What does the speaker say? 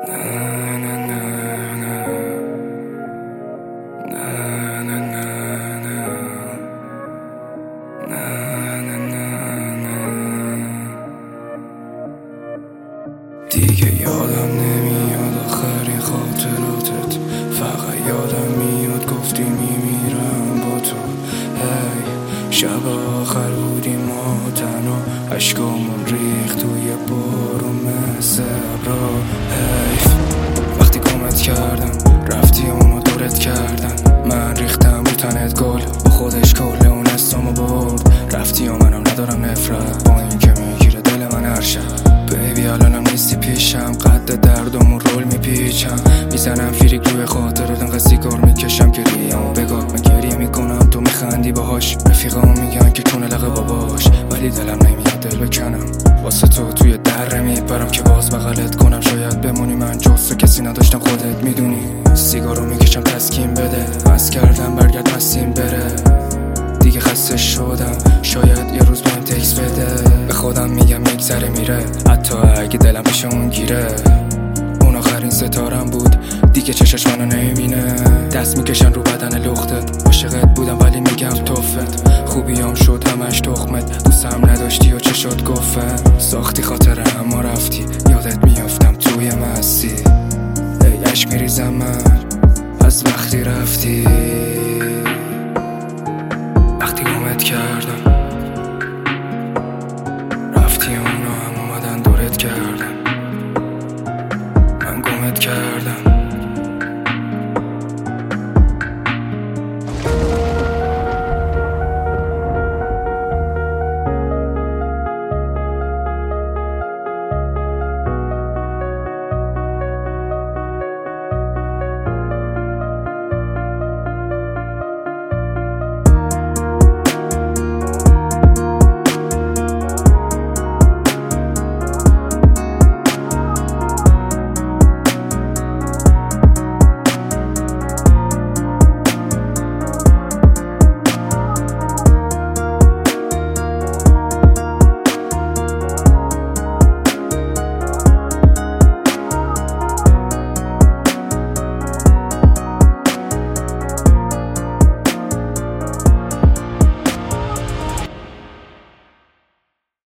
دیگه یادم نمیاد آخرین خاطراتت، فقط یادم میاد گفتی میمیرم با تو. هی شب آخر بودیم ما تنها، عشقامون ریخت توی بارون مثل ابرا. حیف وقتی گمت کردم رفتی اونو دورت کردن، من ریختم رو تنت گل، با خودش کل اون استامو برد. رفتی و منم ندارم نفرت، با این که میگیره دل من هر شب. بیبی الانم نیستی پیشم، قد دردمون رول میپیچم، میزنم فیریک روی خاطرت، انقدر سیگار میکشم که ریه‌مو بگاه من گریه میکنم تو میخندی باهاش. رفیقام میگن که چون لقه باباش، ولی دلم نمیاد دل بکنم واسه تو توی دره میپرم که باز بغلت کنم. شاید بمونی من جز تو کسی نداشتم خودت میدونی، سیگارو میکشم تسکین بده، مست کردم برگرد مستیم بره. دیگه خسته شدم شاید یه روز بهم تکس بده، به خودم میگم میگذره میره حتی اگه دلم بشه اون گیره. اون آخرین ستارم بود دیگه چشش منو نمیبینه، دست میکشن رو بدن لختت. عاشقت بودم ولی میگم توفت، خوبیام شد همش تخمت، دوستم نداشتی و چه شد گفت ساختی خاطره اما رفت